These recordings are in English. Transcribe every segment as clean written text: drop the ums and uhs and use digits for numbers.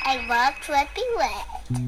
I love Trippy Red.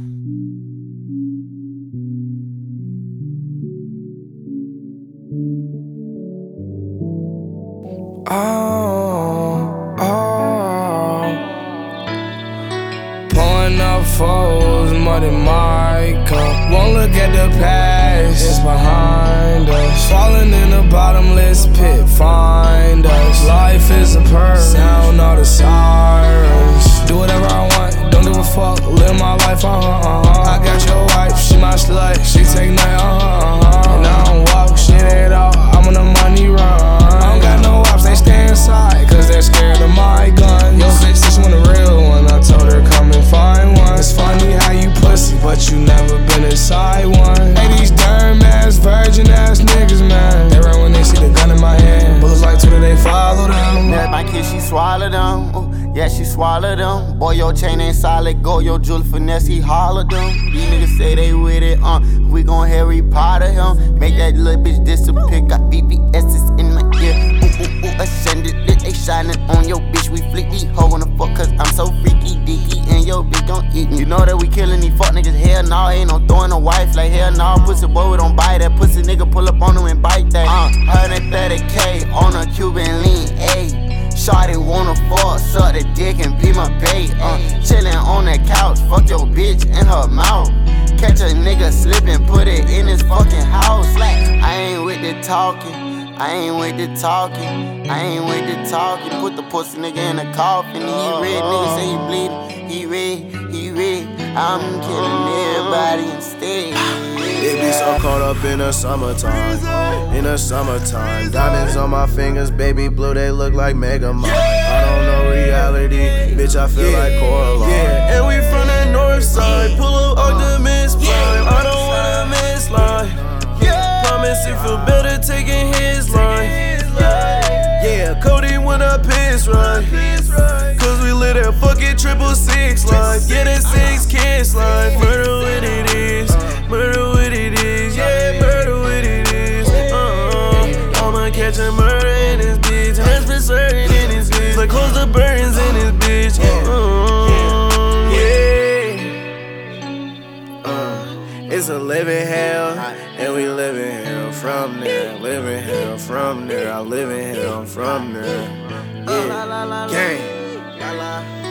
Pouring up foes, mud in my cup. Won't look at the past, it's behind us. Falling in the bottomless pit, find us. Life is a perk, sound all the sirens. Do whatever I want, don't give a fuck, live my life, I got your wife, she my slut, she take night, And I don't walk shit at all, I'm on the money run. I don't got no ops, they stay inside, cause they're scared of my gun. Yo bitch said she want a real one, I told her come and find one. It's funny how you pussy, but you never been inside one. Hey, these derm ass, virgin ass niggas, man. They run when they see the gun in my hand. Bullets like Twitter, they follow them. That's my kid, she swallowed them. Ooh, yeah, she swallowed them. Boy, your chain ain't solid, go, your jewel finesse, he hollered them. These niggas say they with it, we gon' Harry Potter him. Make that little bitch disappear, got BBS's in my ear. Ooh, ascended, they shining on your bitch, we flick these hoe in the fuck, cause I'm so freaky, dicky, and your bitch gon' eat me. You know that we killing these fuck niggas, hell nah, ain't no throwing a wife, like hell nah, pussy boy, we don't buy that, pussy nigga pull up on him and bite that. 130K on a Cuban lean, ayy. Shawty wanna fuck, suck the dick and be my bait. Chillin' on that couch, fuck your bitch in her mouth. Catch a nigga slippin', put it in his fucking house. I ain't with the talking, I ain't with the talking, I ain't with the talking. Put the pussy nigga in the coffin. He red, nigga say he bleeding. He red. I'm killing everybody instead. It be so caught up in the summertime. In the summertime, diamonds on my fingers, baby blue, they look like Megamind. I don't know reality, bitch, I feel like Coraline. Yeah, and we from the north side, pull up Optimus Prime. I don't wanna miss line. Promise it feel better taking his line. Yeah, Cody when I piss right. Cause we lit that fucking 666 life. Yeah, that 6 kids life. Murder what it is, murder what it is. Yeah, murder what it is. I'ma catch a murder in this bitch. That's for certain in this bitch. Like close the burns in this bitch. It's a living hell, and we living hell from there. Living hell from there. I live in hell from there. Yeah, gang.